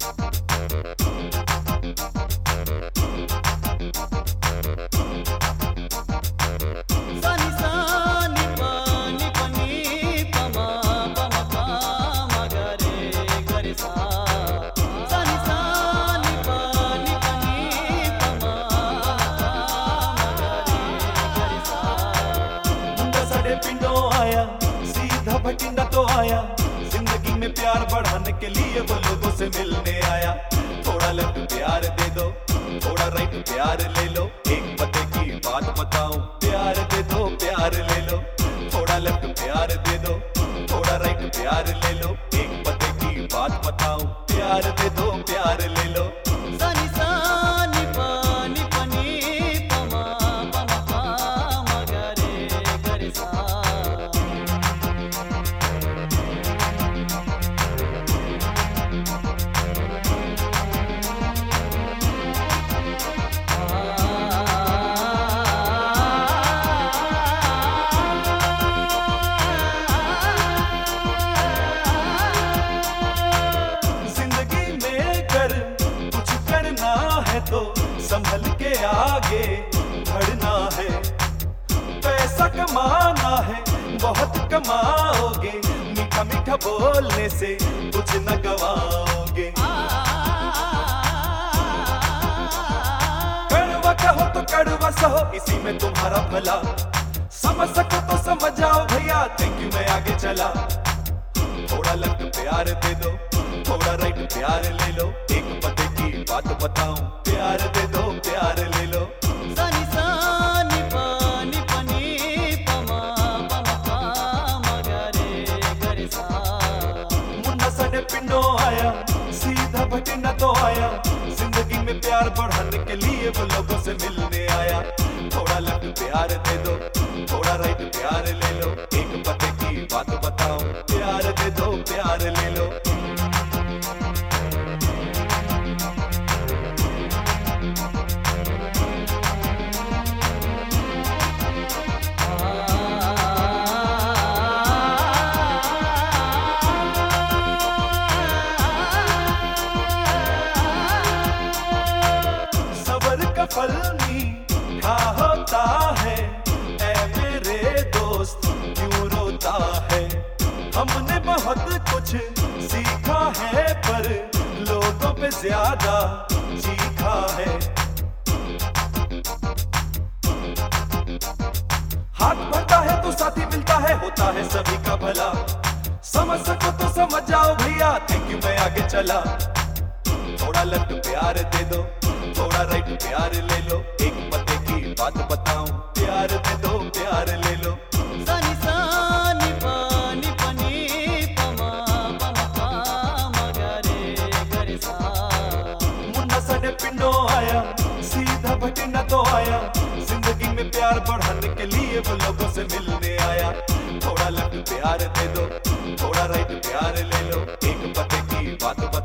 भटिंडा तो आया, जिंदगी में प्यार बढ़ाने के लिए वो लोगों से मिलने आया। थोड़ा लेफ्ट प्यार दे दो, थोड़ा राइट प्यार ले लो, एक पते की बात बताऊं, प्यार दे दो प्यार ले लो। थोड़ा लेफ्ट प्यार दे दो, थोड़ा राइट प्यार ले लो, एक पते की बात बताऊं, प्यार दे दो प्यार ले लो। तो संभल के आगे बढ़ना है, पैसा कमाना है बहुत कमाओगे, मीठा मीठा बोलने से कुछ न गवाओगे। कड़वा कहो तो कड़वा सहो, इसी में तुम्हारा भला, समझ सको तो समझ जाओ भैया, थैंक यू मैं आगे चला। थोड़ा लेफ्ट प्यार दे दो, थोड़ा राइट प्यार ले लो, एक पते की बात बताऊं, प्यार दे दो प्यार ले लो। मुन्ना साडे पिंडों आया, सीधा भटिंडा तो आया, जिंदगी में प्यार बढ़ाने के लिए वो लोगों से मिलने आया। थोड़ा लेफ्ट प्यार दे दो, थोड़ा राइट प्यार ले लो, एक पते की बात बताओ, प्यार दे दो प्यार ले लो। फल मीठा होता है, ऐ मेरे दोस्त क्यों रोता है। हमने बहुत कुछ सीखा है पर लोगों पे ज्यादा सीखा है। हाथ बढ़ता है तो साथी मिलता है, होता है सभी का भला, समझ सको तो समझ जाओ भैया, थैंक यू मैं आगे चला। थोड़ा लेफ्ट प्यार दे दो, थोड़ा राइट प्यार ले लो, एक पते की बात बताऊं, प्यार दे दो प्यार ले लो। मुन्ना साडे पिंडों आया, सीधा भटिंडा तो आया, जिंदगी में प्यार बढ़ाने के लिए वो लोगों से मिलने आया। थोड़ा लेफ्ट प्यार दे दो, थोड़ा राइट प्यार ले लो, एक पते की बात बताऊं।